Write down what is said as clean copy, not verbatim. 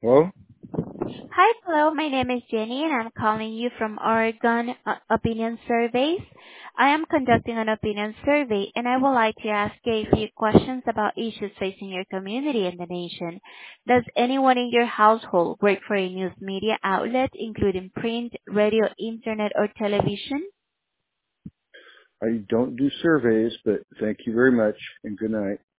Well, Hi, hello. My name is Jenny, and I'm calling you from Oregon Opinion Surveys. I am conducting an opinion survey, and I would like to ask you a few questions about issues facing your community and the nation. Does anyone in your household work for a news media outlet, including print, radio, internet, or television? I don't do surveys, but thank you very much and good night.